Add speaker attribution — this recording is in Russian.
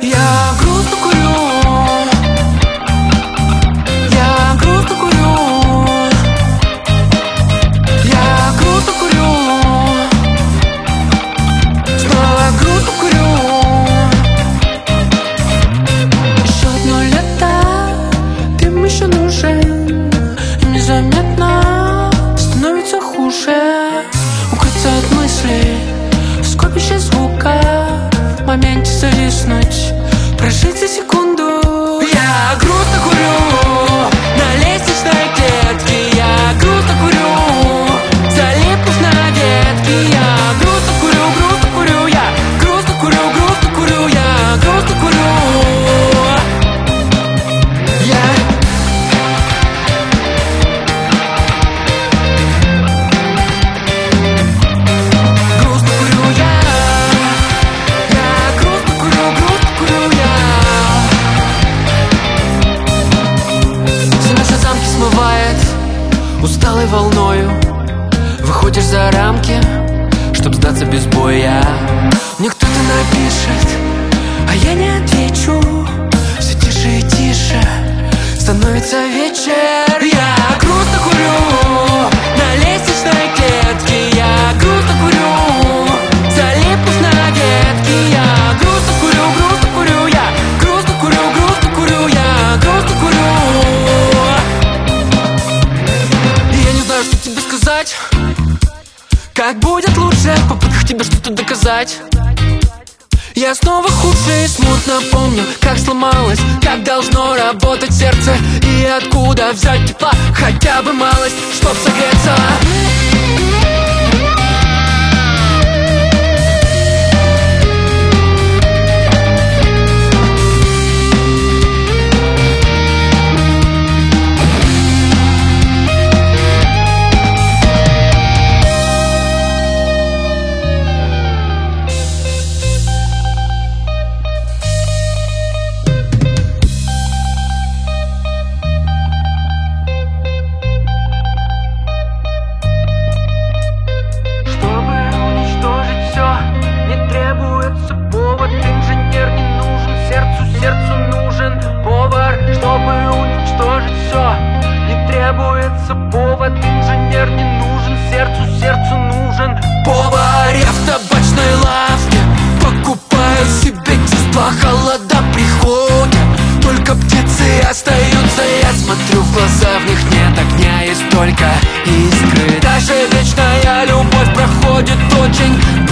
Speaker 1: Я грустно курю, я грустно курю, я грустно курю, снова грустно курю. Еще одно лето, дым еще нужен, и незаметно становится хуже. Укрыться от мыслей в скопище звука, в моменте зависнуть, прожить за секунду. Я грустно курю на лестничной клетке, я грустно курю, залипнув на ветке. Я грустно курю, я грустно курю, я грустно курю. Усталой волною выходишь за рамки, чтоб сдаться без боя. Мне кто-то напишет, а я не отвечу. Все тише и тише становится вечер. Я грустно курю на лестничной клетке, я грустно курю, залипнув на ветке. Я грустно курю, я грустно курю, я грустно курю. Что тебе сказать? Как будет лучше в попытках тебе что-то доказать? Я снова худшее смутно помню, как сломалось, как должно работать сердце, и откуда взять тепла, хотя бы малость, чтоб согреться.
Speaker 2: Сердцу нужен повар, чтобы уничтожить все. Не требуется повод, инженер не нужен. Сердцу нужен
Speaker 1: повар. Я в табачной лавке покупаю себе чувства, холода приходят, только птицы остаются. Я смотрю в глаза, в них нет огня, есть только искры. Даже вечная любовь проходит очень